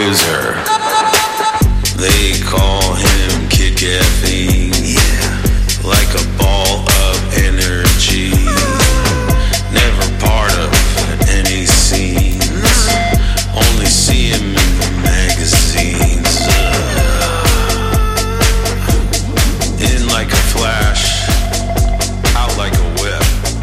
user. They call him Kid Caffeine. Yeah, like a ball of energy. Never part of any scenes. Only see him in the magazines. In like a flash, out like a whip.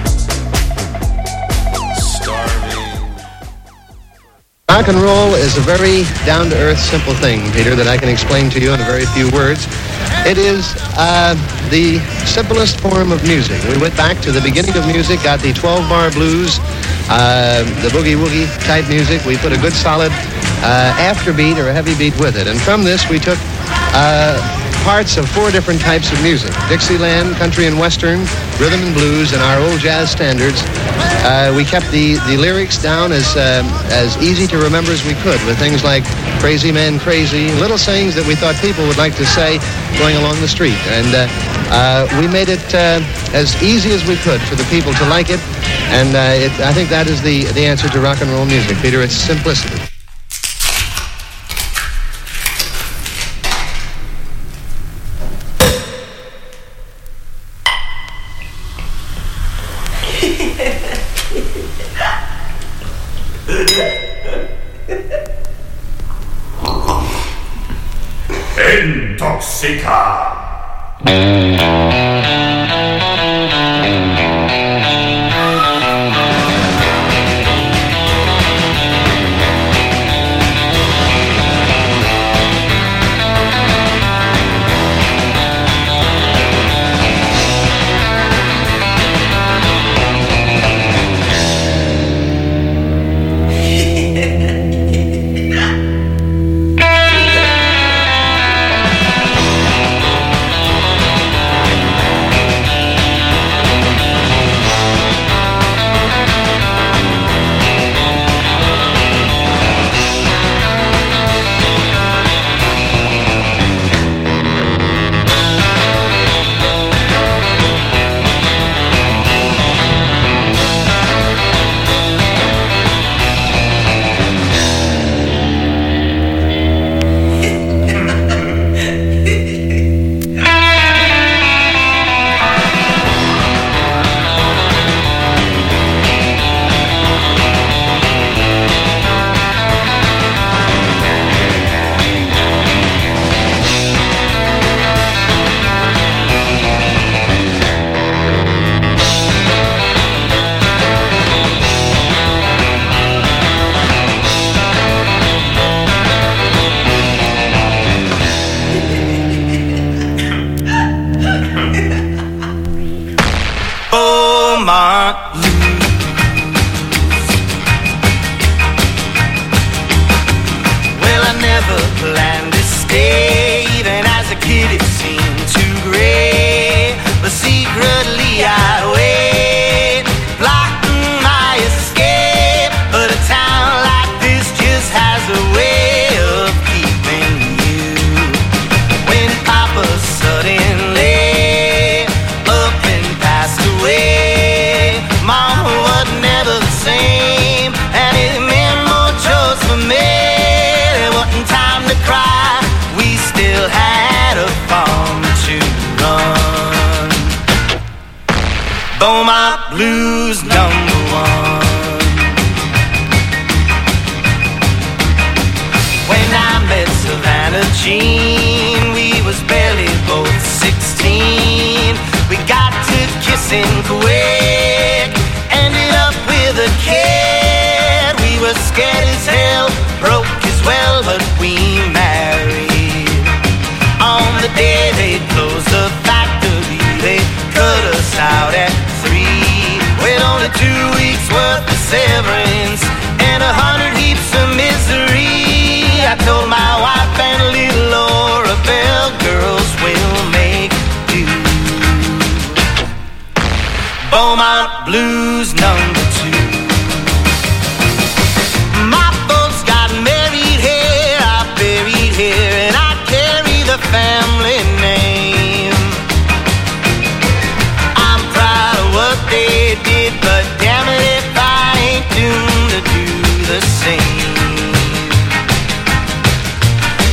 Rock and roll is a very down-to-earth, simple thing, Peter, that I can explain to you in a very few words. It is the simplest form of music. We went back to the beginning of music, got the 12-bar blues, the boogie-woogie type music. We put a good solid afterbeat or a heavy beat with it. And from this, we took parts of 4 different types of music: Dixieland, country and western, rhythm and blues, and our old jazz standards. We kept the lyrics down as easy to remember as we could, with things like "Crazy Man, Crazy," little sayings that we thought people would like to say going along the street. And we made it as easy as we could for the people to like it. And I think that is the answer to rock and roll music, Peter. It's simplicity. Intoxica.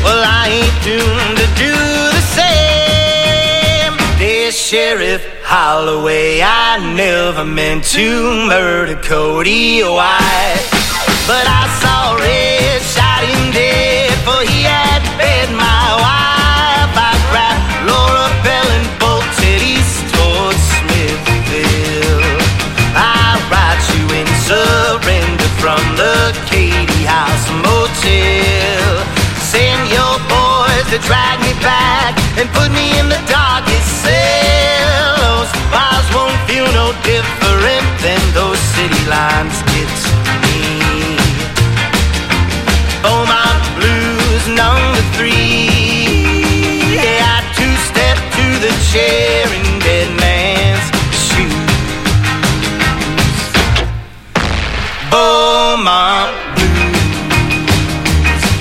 well, I ain't doomed to do the same. Dear Sheriff Holloway, I never meant to murder Cody White, but I saw Red shot him dead, for he had fed my wife. I grabbed Laura Bell and bolted east towards Smithville. I write you in surrender from the Katy House Motel. Send your boys to drag me back and put me in the darkest cell. Those bars won't feel no different than those city lines get to me. Beaumont Blues number 3. Yeah, I two-step to the chair in Dead Man's shoes. Beaumont Blues.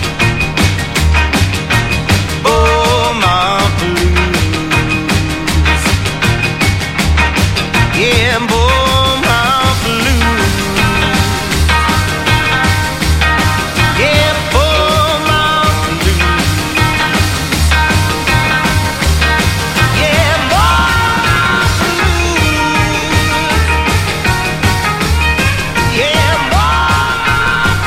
Beaumont Blues. Yeah, Beaumont Blues. Yeah, Beaumont Blues. Yeah, Beaumont Blues. Yeah, Beaumont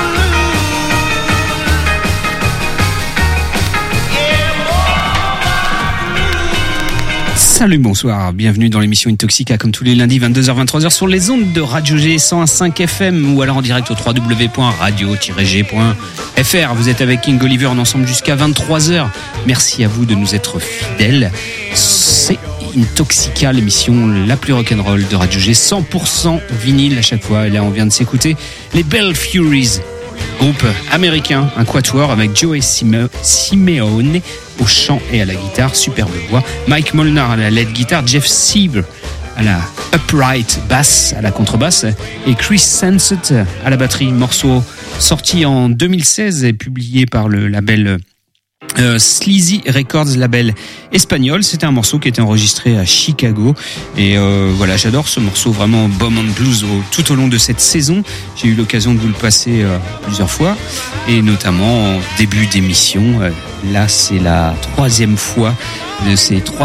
Blues. Salut, bonsoir, bienvenue dans l'émission Intoxica comme tous les lundis 22h-23h sur les ondes de Radio G 101.5 FM ou alors en direct au www.radio-g.fr. Vous êtes avec King Oliver, on est ensemble jusqu'à 23h. Merci à vous de nous être fidèles. C'est Intoxica, l'émission la plus rock'n'roll de Radio G, 100% vinyle à chaque fois. Et là, on vient de s'écouter les Bell Furies, groupe américain, un quatuor avec Joey Simeone au chant et à la guitare, superbe voix, Mike Molnar à la lead guitare, Jeff Seaver à la upright bass, à la contrebasse, et Chris Sansett à la batterie. Morceau sorti en 2016 et publié par le label Sleazy Records, label espagnol. C'était un morceau qui était enregistré à Chicago et voilà, j'adore ce morceau, vraiment Beaumont Blues tout au long de cette saison. J'ai eu l'occasion de vous le passer plusieurs fois et notamment en début d'émission. Là, c'est la troisième fois de ces trois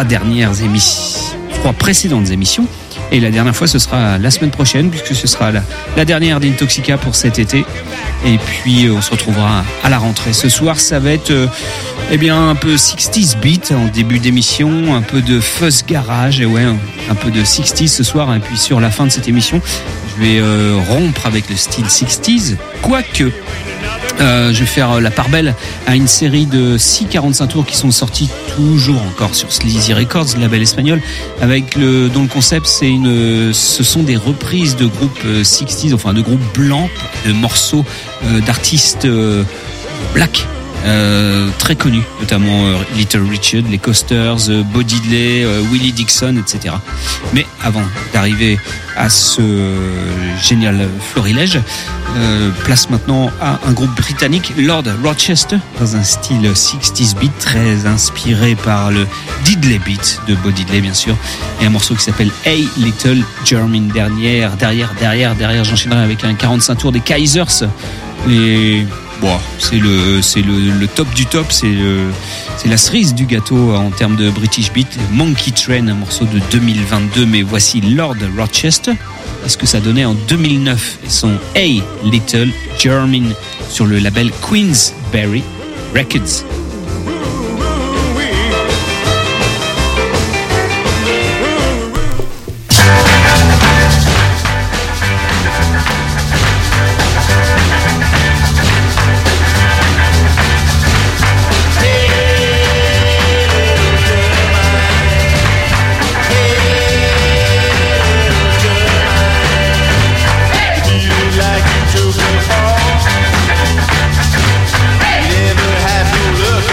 précédentes émissions. Et la dernière fois, ce sera la semaine prochaine, puisque ce sera la dernière d'Intoxica pour cet été. Et puis, on se retrouvera à la rentrée. Ce soir, ça va être un peu 60s beat en début d'émission, un peu de fuzz garage, et ouais, un peu de 60s ce soir. Et puis, sur la fin de cette émission, je vais rompre avec le style 60s, quoique... je vais faire la part belle à une série de 6 45 tours qui sont sortis toujours encore sur Sleazy Records, label espagnol, avec dont le concept ce sont des reprises de groupes 60s, enfin de groupes blancs, de morceaux d'artistes black. Très connus, notamment Little Richard, les Coasters, Bo Diddley, Willie Dixon, etc. Mais avant d'arriver à ce génial florilège, place maintenant à un groupe britannique, Lord Rochester, dans un style 60s beat très inspiré par le Diddley beat de Bo Diddley, bien sûr, et un morceau qui s'appelle Hey Little German. Derrière, j'enchaînerai avec un 45 tours des Kaisers. C'est le top du top, c'est la cerise du gâteau en termes de British beat. Monkey Train, un morceau de 2022, mais voici Lord Rochester. Est-ce que ça donnait en 2009 son Hey Little German sur le label Queensberry Records. Never have you look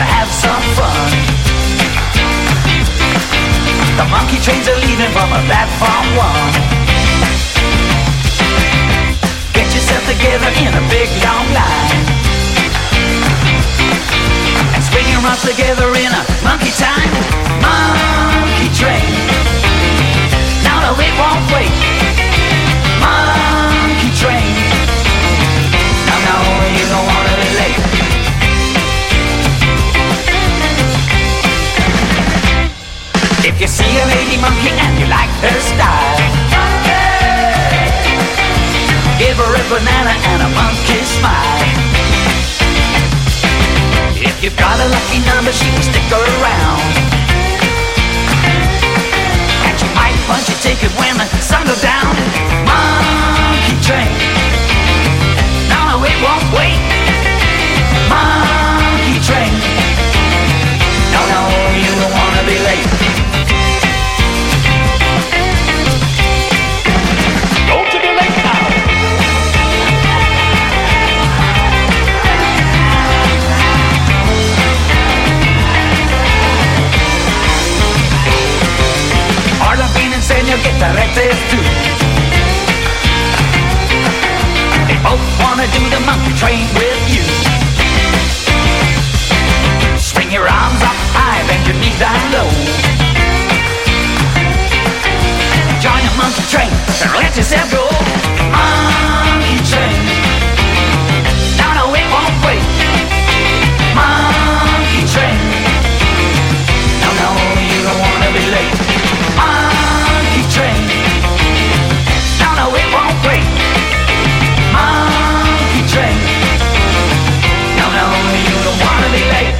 have some fun. The monkey trains are leaving from a platform 1. Get yourself together in a big long line and swing your arms together in a monkey time. Monkey train. Now no, it won't wait. Monkey train. Now no, you don't wanna be late. If you see a lady monkey and you like her style, give her a banana and a monkey smile. If you've got a lucky number, she will stick around, and she might punch your ticket when the sun goes down. Monkey train. No, no, it won't wait. Monkey train. No, no, you don't wanna be late. Don't you be late now. Arlapin and Senor get directed too. They both wanna do the monkey train with you. Swing your arms up high, bend your knees down low. Join the monkey train and let yourself go. Monkey train. No, no, it won't wait. Monkey train. No, no, you don't wanna be late. Monkey train. No, no, it won't wait. Monkey train. No, no, you don't wanna be late.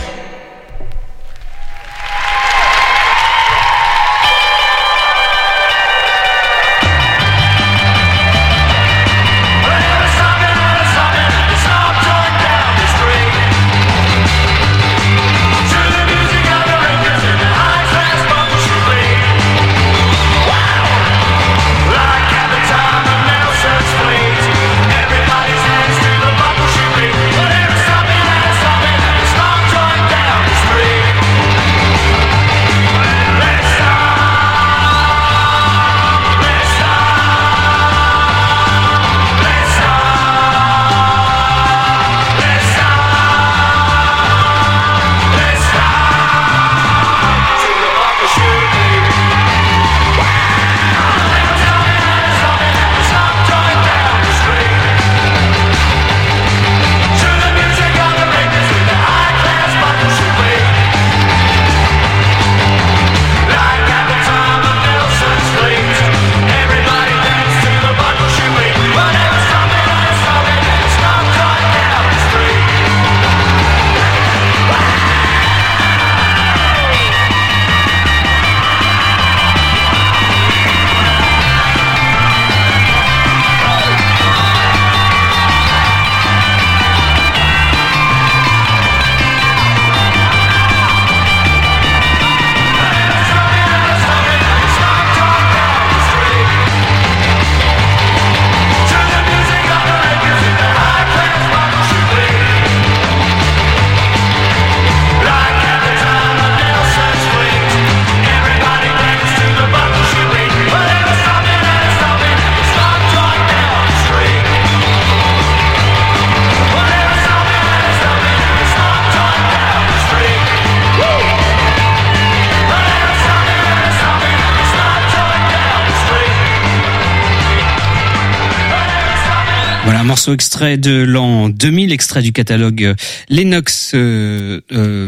Voilà, un morceau extrait de l'an 2000, extrait du catalogue Lennox. Non,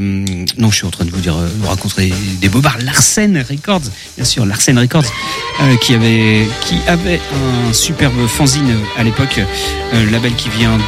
je suis en train de vous raconter des bobards. Larsen Records, bien sûr, Larsen Records, qui avait un superbe fanzine à l'époque, label qui vient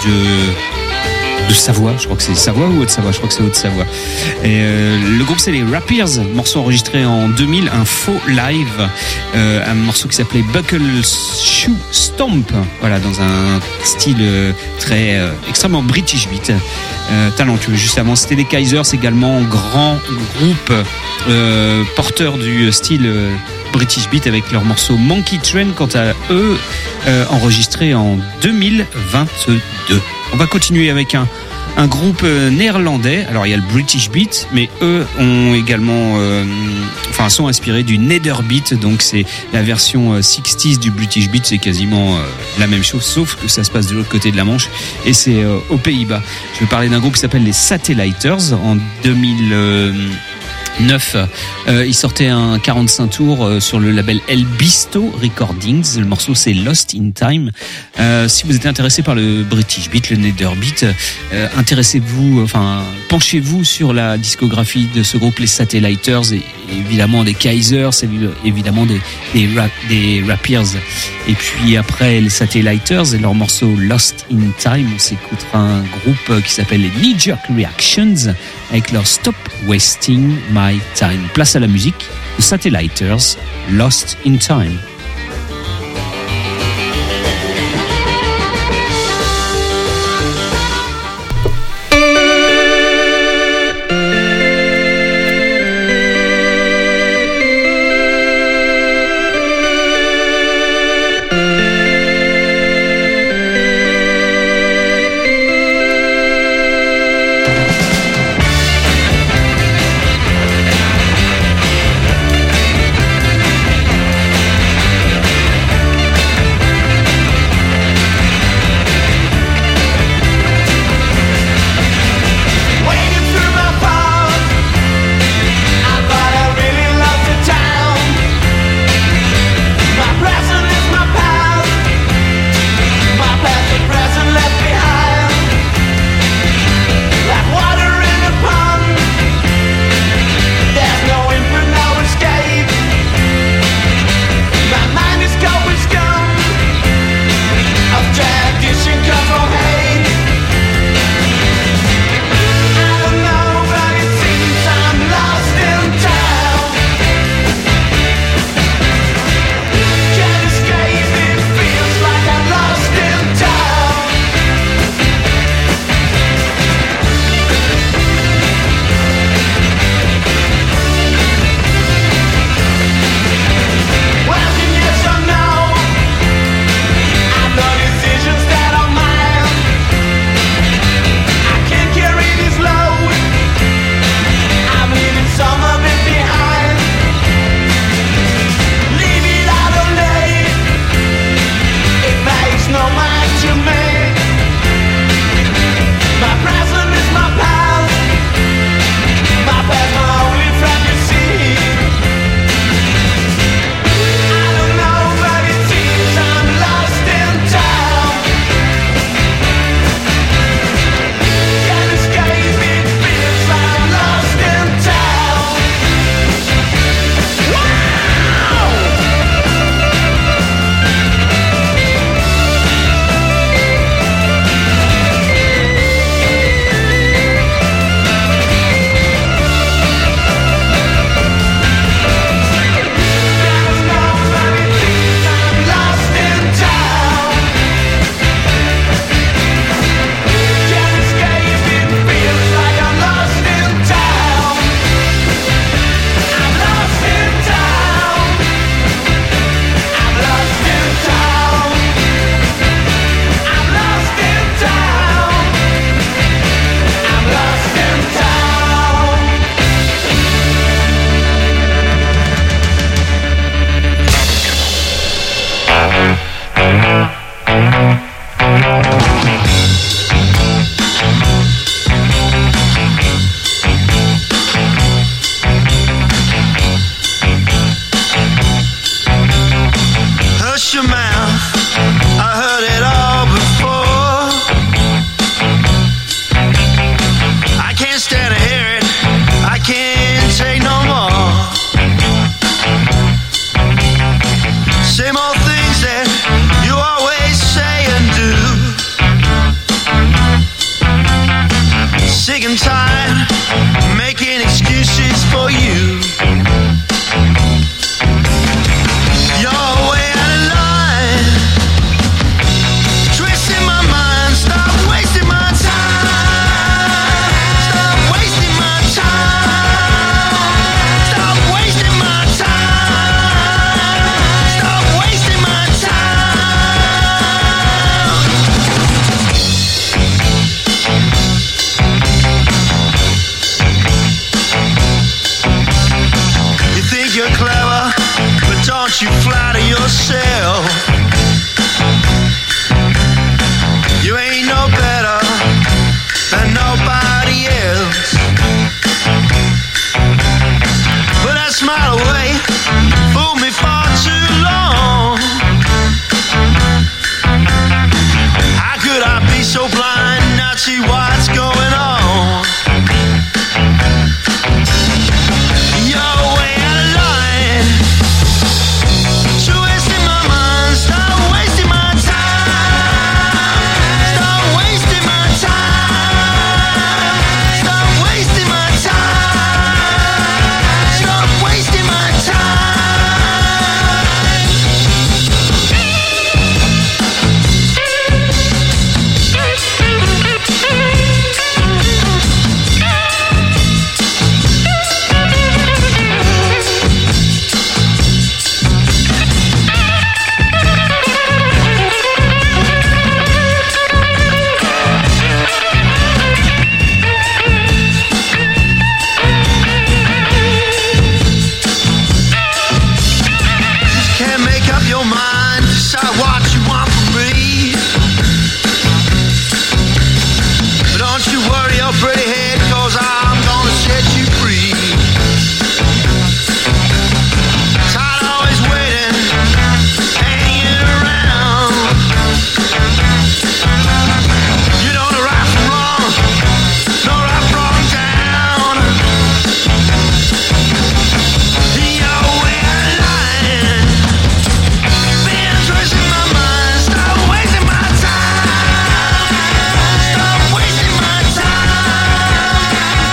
de Savoie, je crois que c'est Savoie ou Haute-Savoie, je crois que c'est Haute-Savoie. Et le groupe c'est les Rapiers, morceau enregistré en 2000, un faux live, un morceau qui s'appelait Buckle Shoe Stomp, voilà, dans un style très extrêmement British beat, talentueux. Juste avant c'était les Kaisers, également grand groupe porteur du style British beat avec leur morceau Monkey Train, quant à eux enregistré en 2022. On va continuer avec un un groupe néerlandais. Alors il y a le British Beat, mais eux ont également, sont inspirés du Nederbeat. Donc c'est la version 60s du British Beat. C'est quasiment la même chose, sauf que ça se passe de l'autre côté de la Manche et c'est aux Pays-Bas. Je vais parler d'un groupe qui s'appelle les Satelliters. En 2009, ils sortaient un 45 tours sur le label El Bisto Recordings. Le morceau c'est Lost in Time. Si vous êtes intéressé par le British Beat, le Nederbeat, penchez-vous sur la discographie de ce groupe, les Satelliters, et évidemment des Kaisers, évidemment des Rapiers. Et puis après les Satelliters et leur morceau Lost in Time, on s'écoutera un groupe qui s'appelle les Knee Jerk Reactions avec leur Stop Wasting My Time. Place à la musique, The Satelliters, Lost in Time. you flatter yourself. You ain't no better than nobody else. But that smile away fooled me far too long. How could I be so blind and not see what's going on? You're way out of line. So wasting my mind, stop wasting my time. Stop wasting my time. Stop wasting my time. Stop wasting my time. Can't make up your mind, decide what you want from me. But don't you worry your pretty head, cause I'm gonna set you free. Tired of always waiting, hanging around. You don't know right from wrong, no right from down. You're way out of line. Been twisting my mind, stop wasting my time. Stop wasting my time.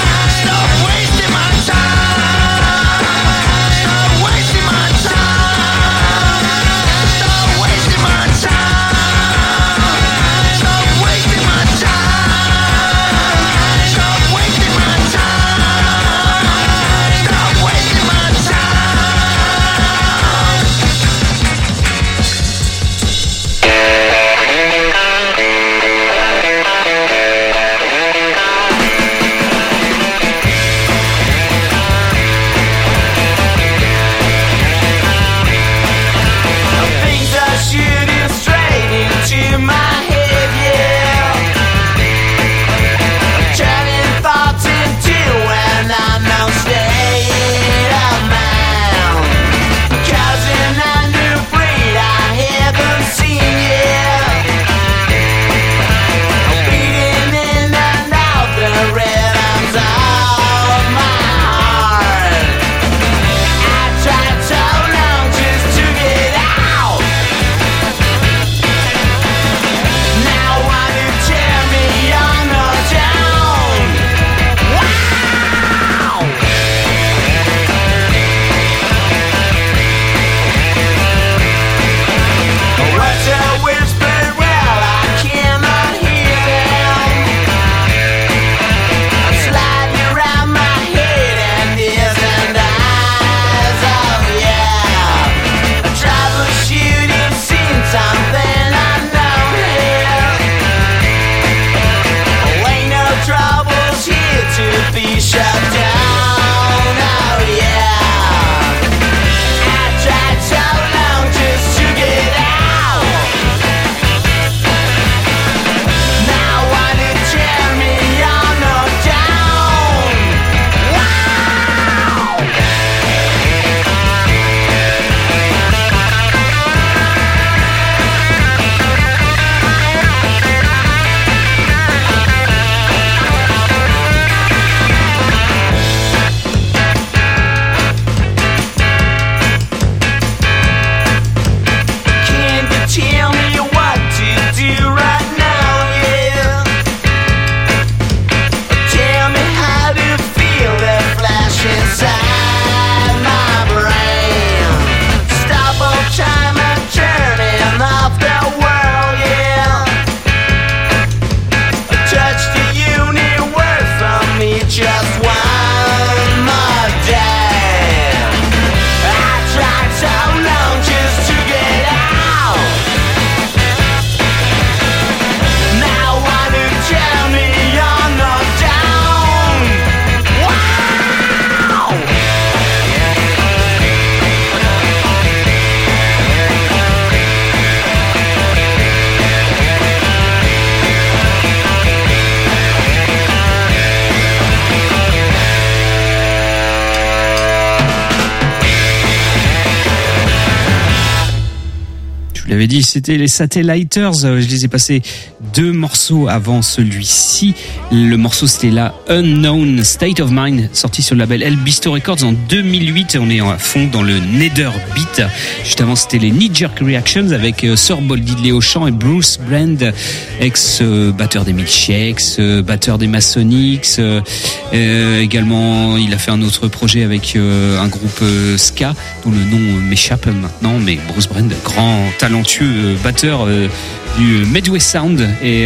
vous l'avais dit, c'était les Satelliters. Je les ai passés 2 morceaux avant celui-ci. Le morceau, c'était la Unknown State of Mind, sorti sur le label El Bisto Records en 2008. On est à fond dans le Nether Beat. Juste avant, c'était les Knee Jerk Reactions avec Sir Bold Diddley au chant et Bruce Brand, ex-batteur des Milkshakes, batteur des Masonics. Également, il a fait un autre projet avec un groupe ska dont le nom m'échappe maintenant, mais Bruce Brand, grand talentueux batteur du Midwest Sound, et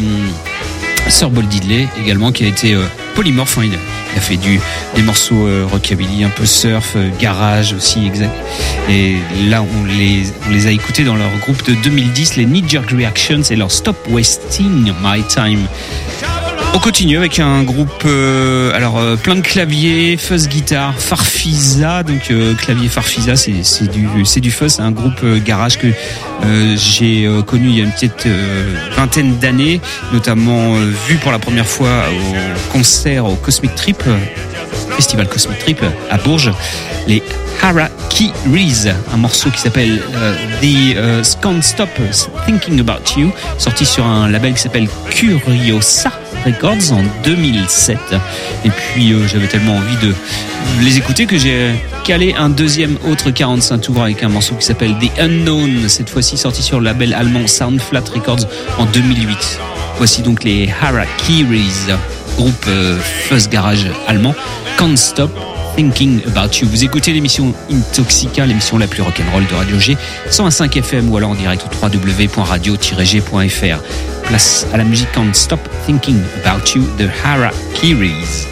Sir Bold Diddley également, qui a été polymorphe, hein, il a fait des morceaux rockabilly, un peu surf, garage aussi, exact. Et là, on les a écoutés dans leur groupe de 2010, les Knee Jerk Reactions, et leur Stop Wasting My Time. On continue avec un groupe plein de claviers, fuzz guitare, Farfisa. Donc clavier Farfisa, c'est du fuzz, c'est un groupe garage que j'ai connu il y a une petite vingtaine d'années, notamment vu pour la première fois au concert au Cosmic Trip, Festival Cosmic Trip à Bourges, les Harakiris, un morceau qui s'appelle The Can't Stop Thinking About You, sorti sur un label qui s'appelle Curiosa Records en 2007. Et puis j'avais tellement envie de les écouter que j'ai calé un deuxième autre 45 tours avec un morceau qui s'appelle The Unknown, cette fois-ci sorti sur le label allemand Soundflat Records en 2008. Voici donc les Harakiris, groupe fuzz garage allemand, Can't Stop Thinking About You. Vous écoutez l'émission Intoxica, l'émission la plus rock'n'roll de Radio G, 101.5 FM ou alors en direct au www.radio-g.fr. Place à la musique Can't Stop Thinking About You de Harakiris.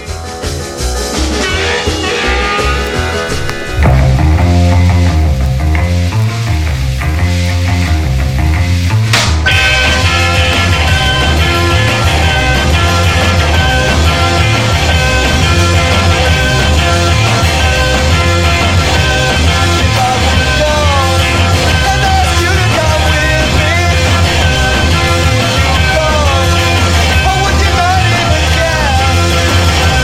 Oh, would you not even care?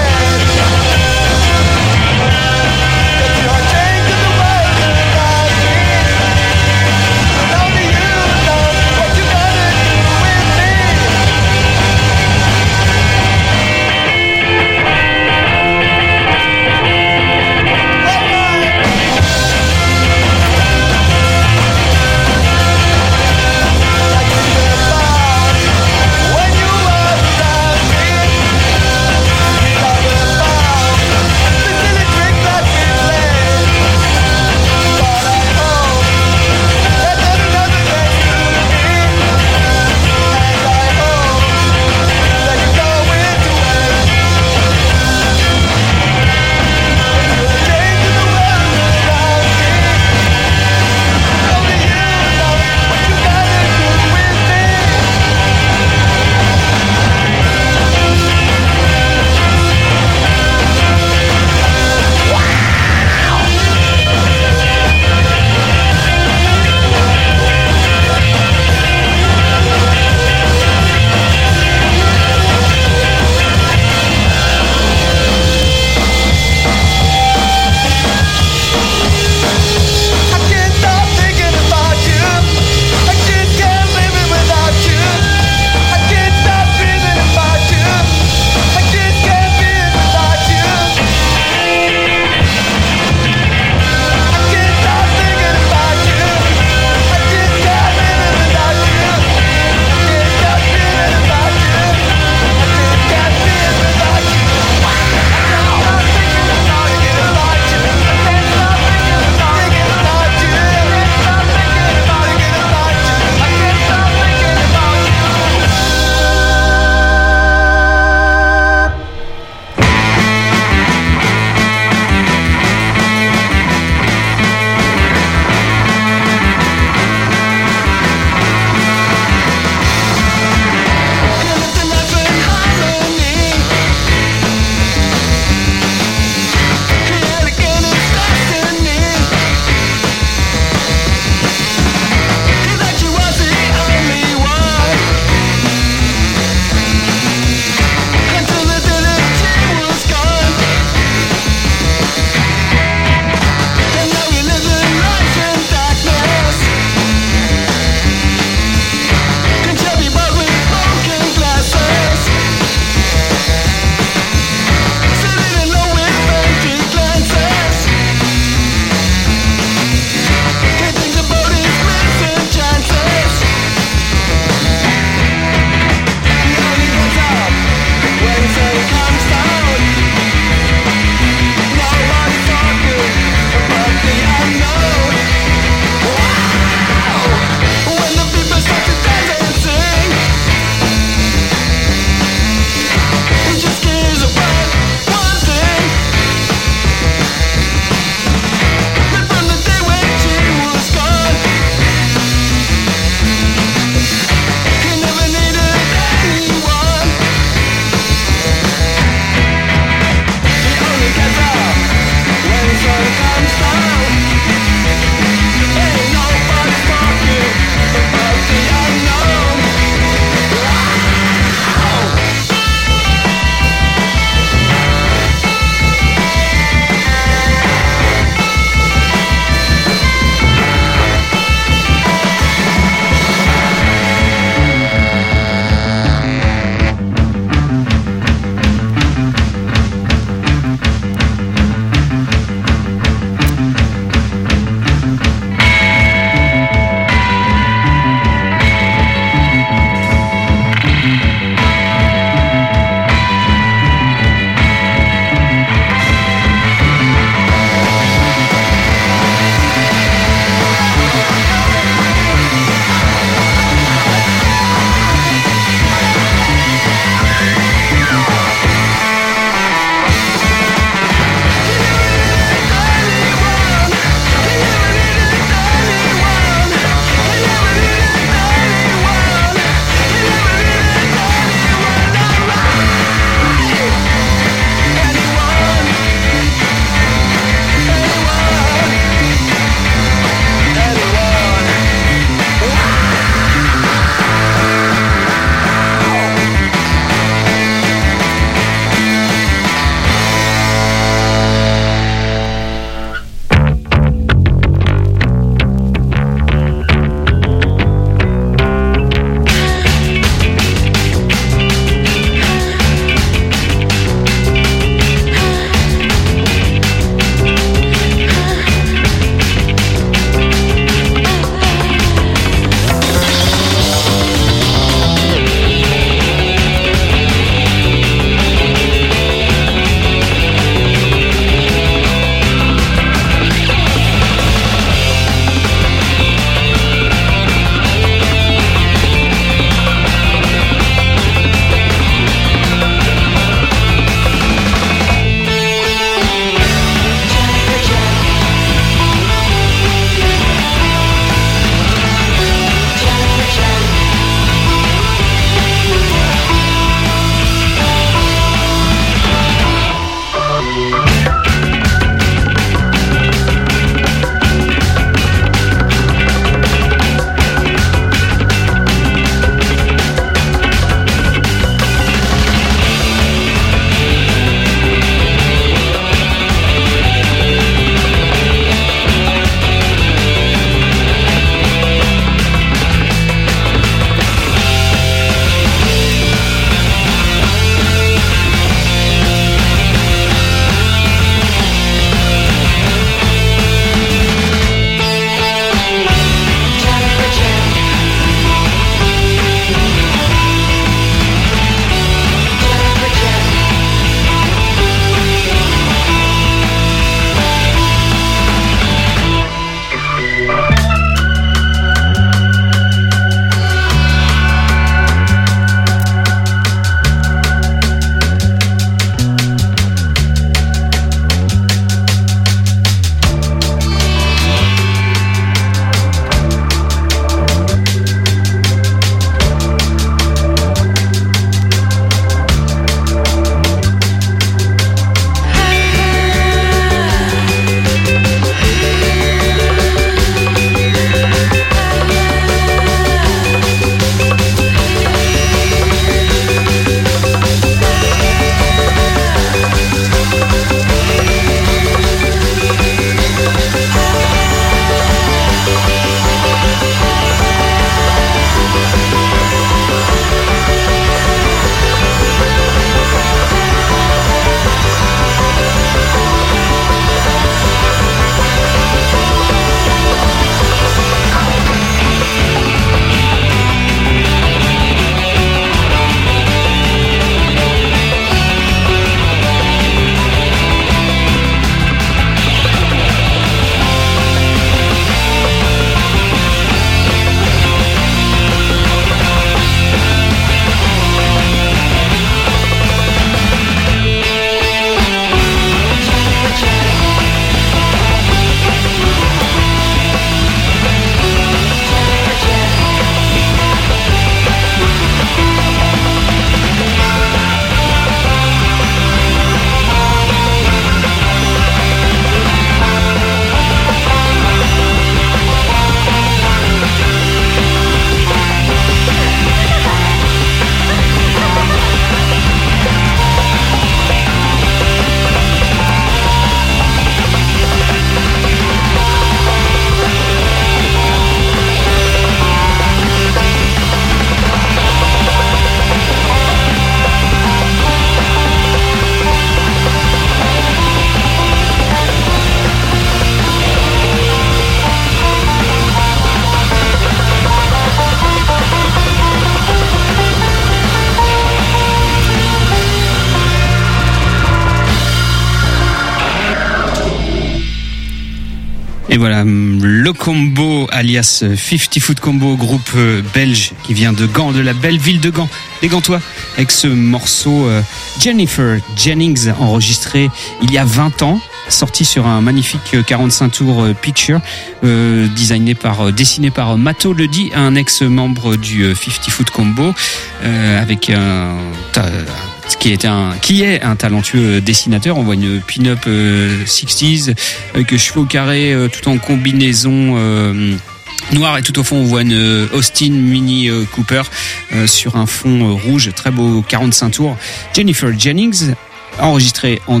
Et voilà, le combo alias 50 Foot Combo, groupe belge qui vient de Gand, de la belle ville de Gand, les Gantois, avec ce morceau Jennifer Jennings, enregistré il y a 20 ans, sorti sur un magnifique 45 tours picture, dessiné par Mato Ledy, un ex-membre du 50 Foot Combo, avec qui est un talentueux dessinateur. On voit une pin-up 60s avec cheveux carrés, tout en combinaison noire, et tout au fond on voit une Austin Mini Cooper sur un fond rouge, très beau 45 tours. Jennifer Jennings, enregistré en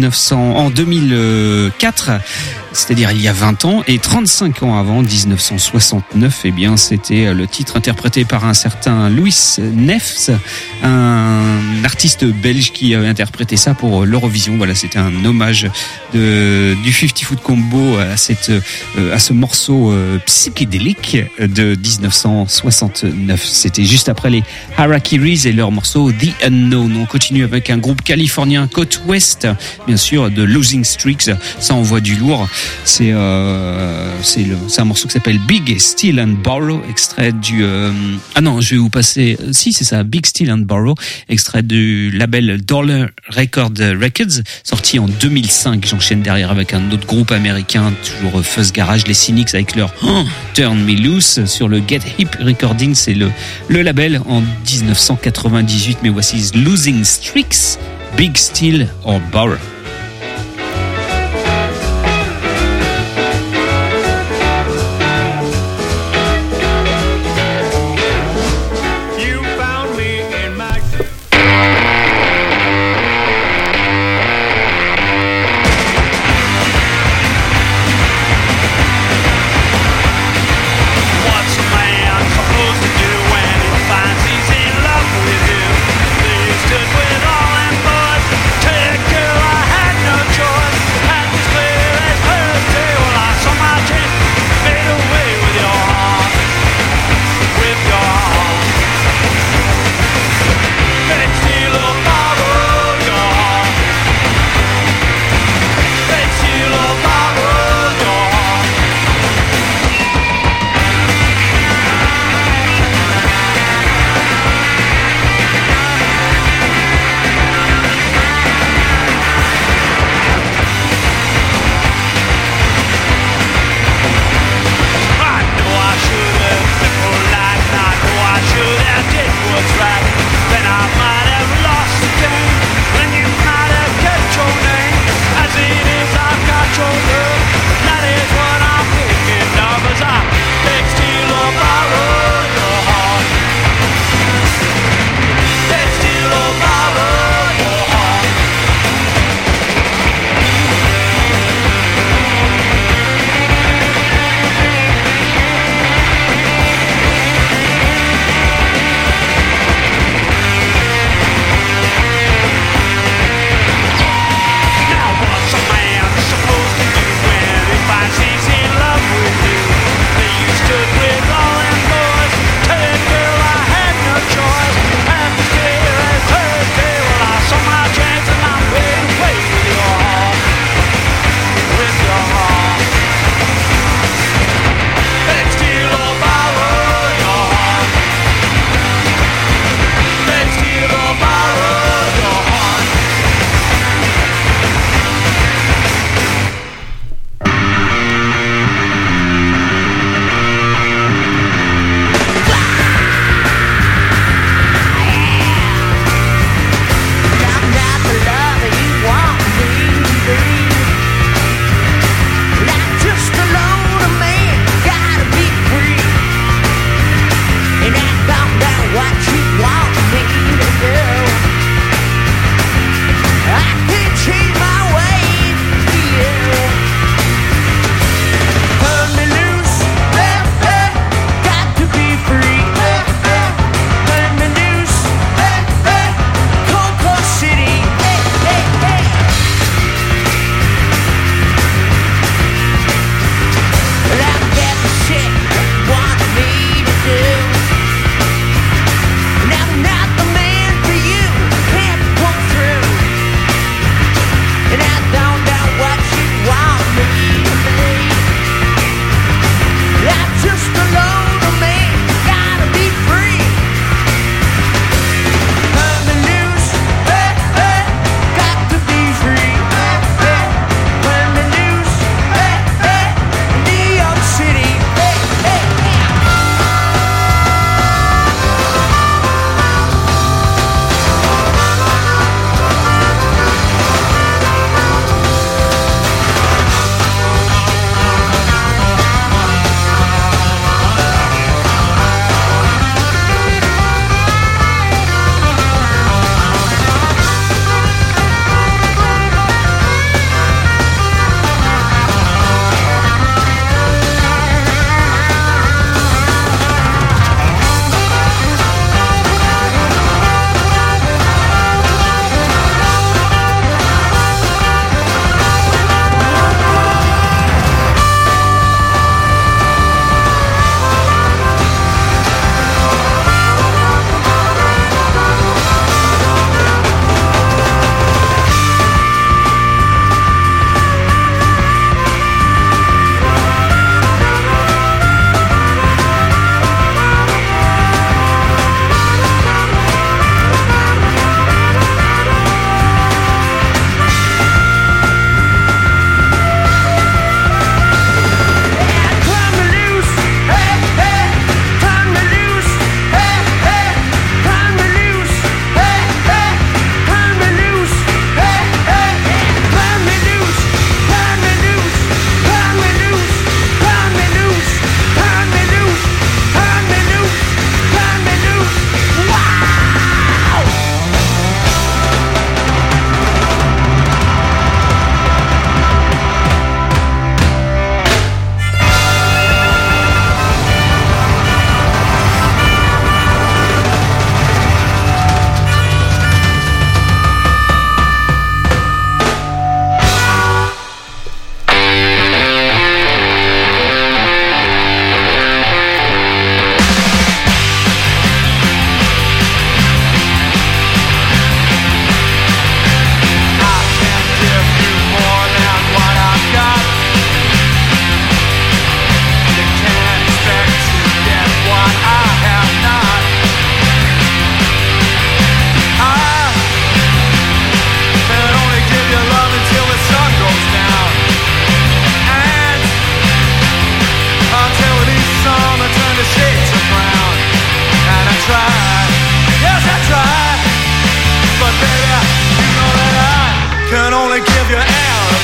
2004, c'est-à-dire il y a 20 ans, et 35 ans avant, 1969, eh bien c'était le titre interprété par un certain Louis Neffs, un artiste belge qui avait interprété ça pour l'Eurovision. Voilà, c'était un hommage du 50 Foot Combo à ce morceau psychédélique de 1969. C'était juste après les Harakiris et leur morceau The Unknown. On continue avec un groupe californien côte ouest, bien sûr, de Losing Streaks. Ça envoie du lourd. C'est un morceau qui s'appelle Big Steal and Borrow, extrait du je vais vous passer, si c'est ça, Big Steal and Borrow, extrait du label Dollar Records, sorti en 2005. J'enchaîne derrière avec un autre groupe américain, toujours fuzz garage, les Cynics, avec leur Turn Me Loose sur le Get Hip Recording, c'est le label, en 1998. Mais voici Losing Streaks, Big Steal or Borrow. Stood with all them boys, take care I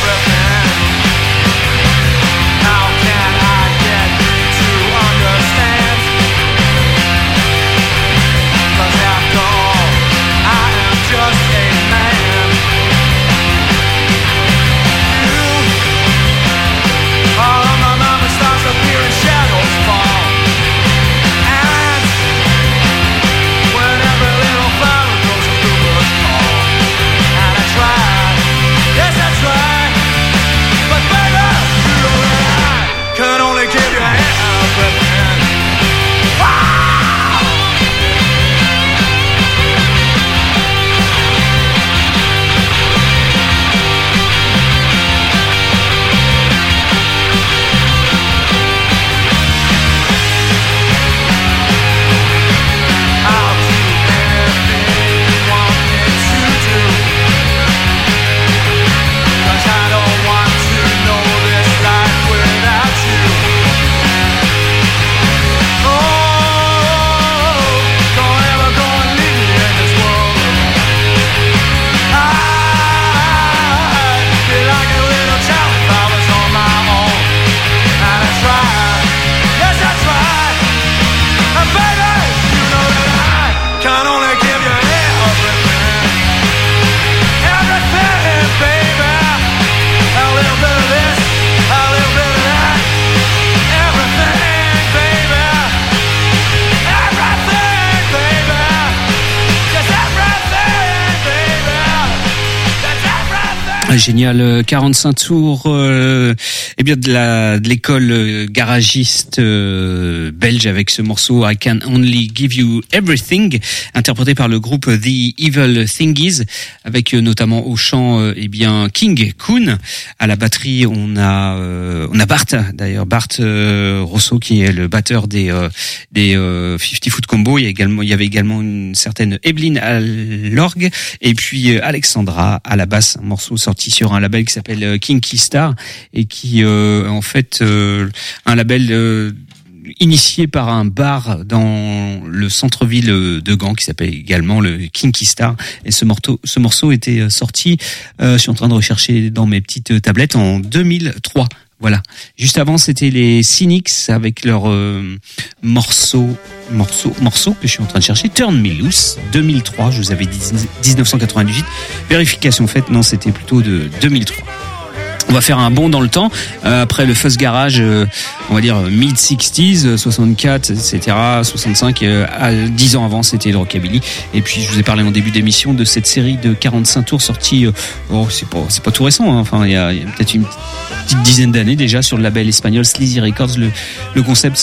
Génial, 45 tours eh bien de l'école garagiste belge avec ce morceau I Can Only Give You Everything, interprété par le groupe The Evil Thingies, avec notamment au chant eh bien King Koon. À la batterie, on a Bart, d'ailleurs Bart Rosso, qui est le batteur des 50 Foot Combo. Il y avait également une certaine Evelyn à l'orgue, et puis Alexandra à la basse, un morceau sorti sur un label qui s'appelle Kinky Star, et qui en fait un label initié par un bar dans le centre-ville de Gand qui s'appelle également le Kinky Star. Et ce morceau était sorti, je suis en train de rechercher dans mes petites tablettes, en 2003. Voilà. Juste avant, c'était les Cynics avec leur morceau que je suis en train de chercher, Turn Me Loose, 2003. Je vous avais dit 1998. Vérification faite, non, c'était plutôt de 2003. On va faire un bond dans le temps. Après le Fuzz Garage, on va dire mid-60s, 64, etc., 65, 10 ans avant, c'était le Rockabilly. Et puis, je vous ai parlé en début d'émission de cette série de 45 tours sortie, c'est pas tout récent, hein. Enfin, il y a peut-être une petite dizaine d'années déjà, sur le label espagnol Sleazy Records. Le concept,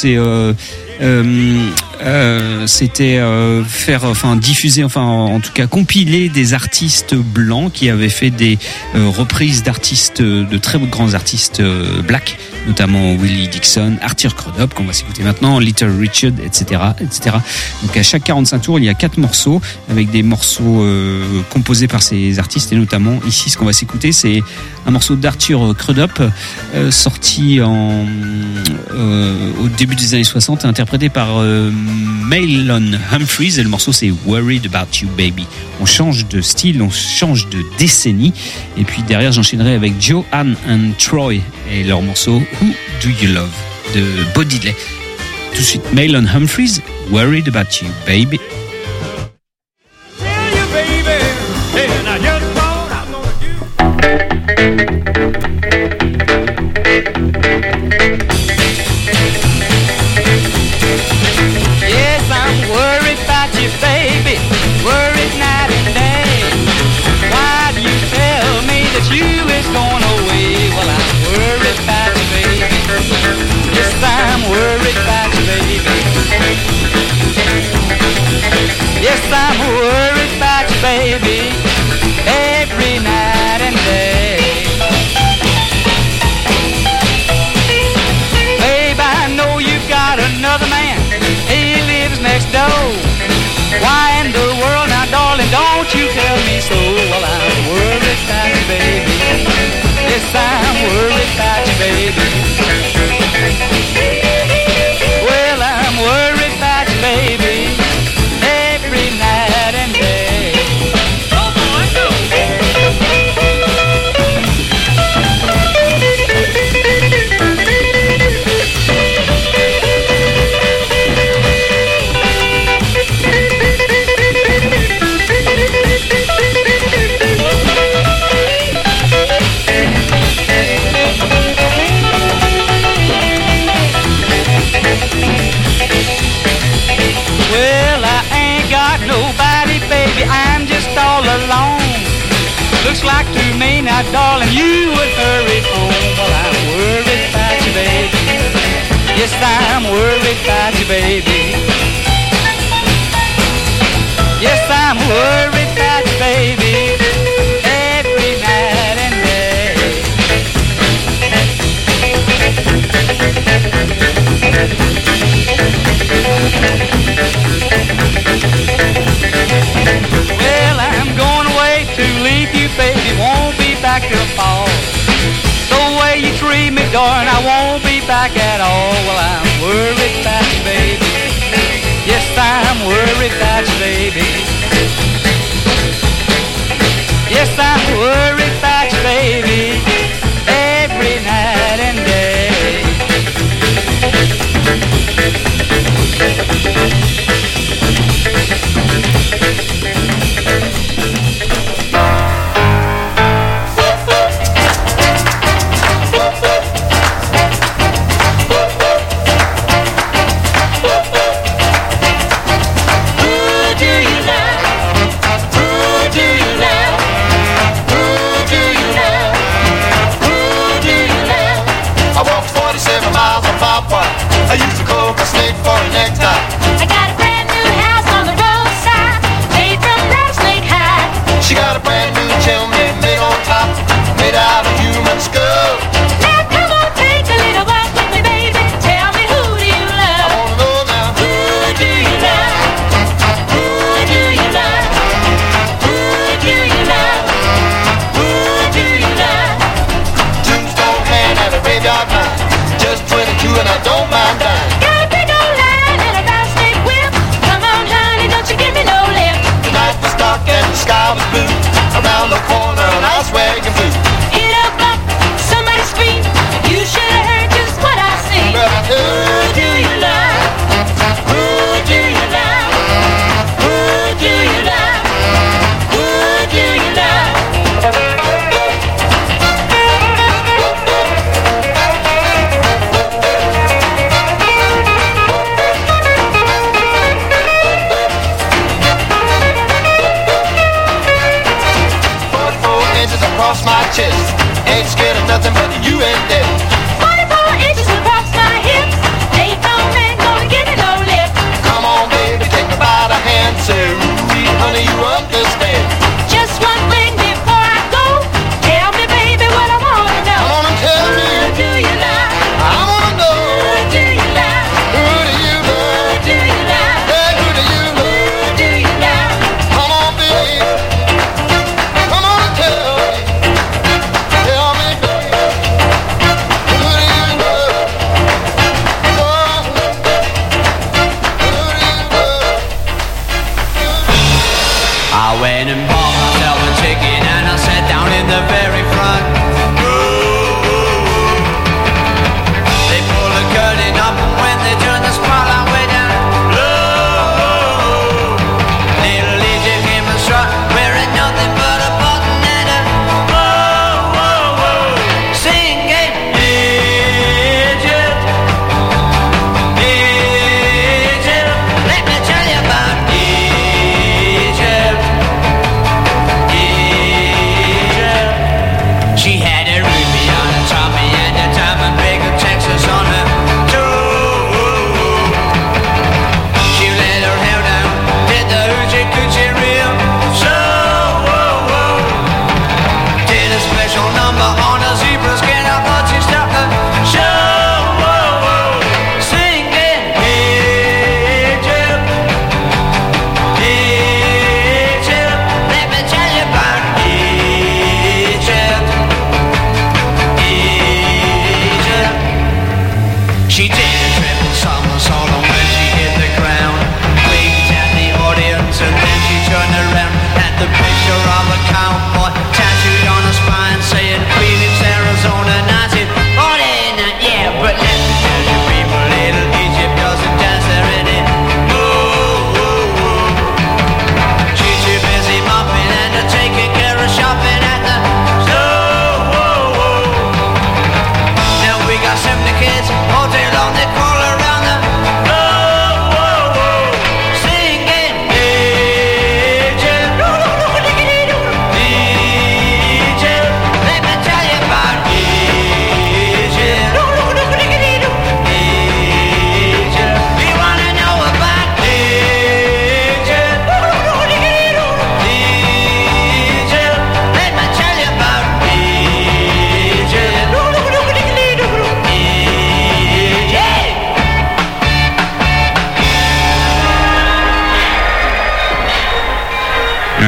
c'était diffuser, en tout cas compiler des artistes blancs qui avaient fait des reprises d'artistes, de très grands artistes black, notamment Willie Dixon, Arthur Crudup, qu'on va s'écouter maintenant, Little Richard, etc., etc. Donc à chaque 45 tours, il y a 4 morceaux, avec des morceaux composés par ces artistes, et notamment ici, ce qu'on va s'écouter, c'est un morceau d'Arthur Crudup, sorti au début des années 60, interprété par Maylon Humphreys, et le morceau c'est Worried About You Baby. On change de style, on change de décennie, et puis derrière j'enchaînerai avec Joe, Ann and Troy et leur morceau Who Do You Love de Bo Diddley. Tout de suite Maylon Humphreys, Worried About You Baby. Yes, I'm worried about you, baby, every night and day. Babe, I know you've got another man, he lives next door. Why in the world now, darling, don't you tell me so? Well, I'm worried about you, baby. Yes, I'm worried about you, baby. Well, I'm worried about you, baby, every night and day. Looks like to me now, darling, you would hurry home. Well, I'm worried about you, baby. Yes, I'm worried about you, baby. Yes, I'm worried about you, baby. Every night and day. Well, I'm going away to leave you, baby. Won't be back till fall. The way you treat me, darling, I won't be back at all. Well, I'm worried about you, baby. Yes, I'm worried about you, baby. Yes, I'm worried about you, baby. Every night and day. I used to cook a snake for a necktie. I got a brand new house on the roadside, made from rattlesnake hide. She got a brand new chimney made on top, made out of human skull. Now come on, take a little walk with me, baby. Tell me, who do you I love? wanna know now. Who do you love? Who do you love? Who do you love? Who do you love? Tombstone man at a graveyard mine. Just 22 and I don't mind dying. Got a big old line and a rattlesnake whip. Come on, honey, don't you give me no lip. The night was dark and the sky was blue. Around the corner and I swaggin' through. Hit a bump, somebody scream. You should have heard just what I seen. But I tell Who do you love? Who do you love? Who do you love? Who do you love? across my chest. Ain't scared of nothing but you and death. 44 inches across my hips. Ain't no man gonna give me no lip. Come on, baby, take me by the hand. Say, honey, you understand. Just one thing before I go. Tell me, baby, what I wanna know. Come on and tell me. Who do you love? I wanna know. Who do you love? Who do you love? Who do you love? Hey, who do you love? Who do you love? Come on, baby. Come on and tell me. Tell me, baby. Who do you love? Oh, who do you love? I went and bought myself a ticket and I sat down in the very front. They pull the curtain up and when they turn the spotlight way down low, little Lizzie came and struck, wearing nothing but a button and a singing Egypt, Egypt. Let me tell you about Egypt, Egypt. She had a ruby on her tummy and a diamond ring of Texas on her toe. She let her hair down, did the hoochie coochie real slow. Did a special number on a zebra skin. I thought she stopped the show. Singing Egypt, Egypt. Let me tell you about Egypt, Egypt. She did a triple somersault and when she hit the ground, winked at the audience and then she turned around at the picture of a cowboy tattooed on her spine saying Phoenix, Arizona, 1949. Yeah, but let me tell you people, little Egypt doesn't dance there anymore. She's too busy mopping and taking care of shopping at the store. Now we got 70 kids all day long, they crawl around the globe, singing Egypt, Egypt.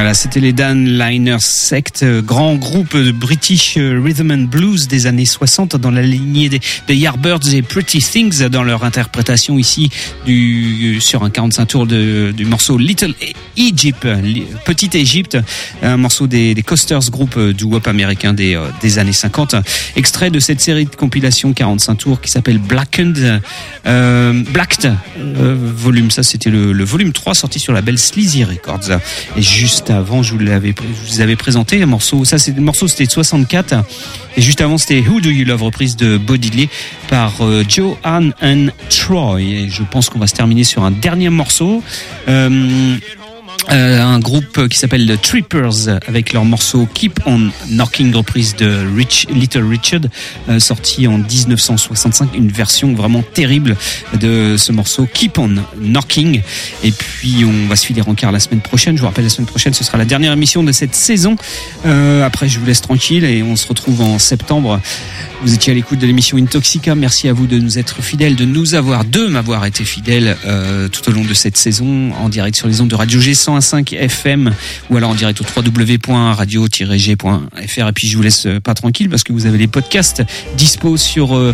Voilà, c'était les Dan Liner Sect, grand groupe de British Rhythm and Blues des années 60 dans la lignée des Yardbirds et Pretty Things dans leur interprétation ici sur un 45 tours du morceau Little Egypt, Petite Égypte, un morceau des Coasters, groupe du wop américain des années 50, extrait de cette série de compilations 45 tours qui s'appelle Blacked, volume, ça c'était le volume 3 sorti sur la belle Sleazy Records. Et juste avant, je vous avais présenté un morceau, le morceau c'était de 64, et juste avant c'était Who Do You Love, reprise de Bo Diddley par Joanne and Troy. Et je pense qu'on va se terminer sur un dernier morceau, un groupe qui s'appelle The Trippers avec leur morceau Keep On Knocking, reprise de Little Richard, sorti en 1965, une version vraiment terrible de ce morceau Keep On Knocking. Et puis on va se filer en quart la semaine prochaine. Je vous rappelle, la semaine prochaine ce sera la dernière émission de cette saison. Après je vous laisse tranquille et on se retrouve en septembre. Vous étiez à l'écoute de l'émission Intoxica. Merci à vous de nous être fidèles, de m'avoir été fidèles tout au long de cette saison, en direct sur les ondes de Radio G 101.5 FM ou alors en direct au www.radio-g.fr. Et puis je vous laisse pas tranquille parce que vous avez les podcasts dispo sur le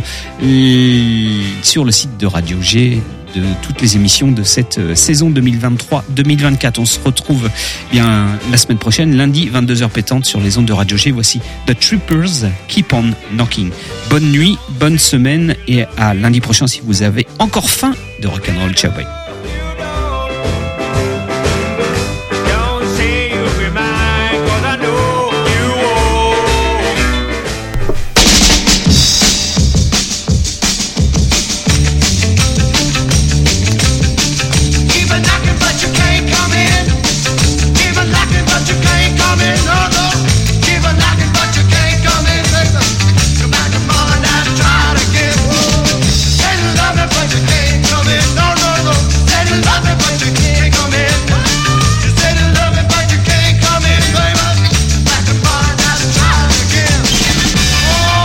site de Radio G de toutes les émissions de cette saison 2023-2024. On se retrouve bien la semaine prochaine, lundi 22h pétante sur les ondes de Radio G. Voici The Trippers, Keep On Knocking. Bonne nuit, bonne semaine et à lundi prochain si vous avez encore faim de rock'n'roll. Ciao, bye.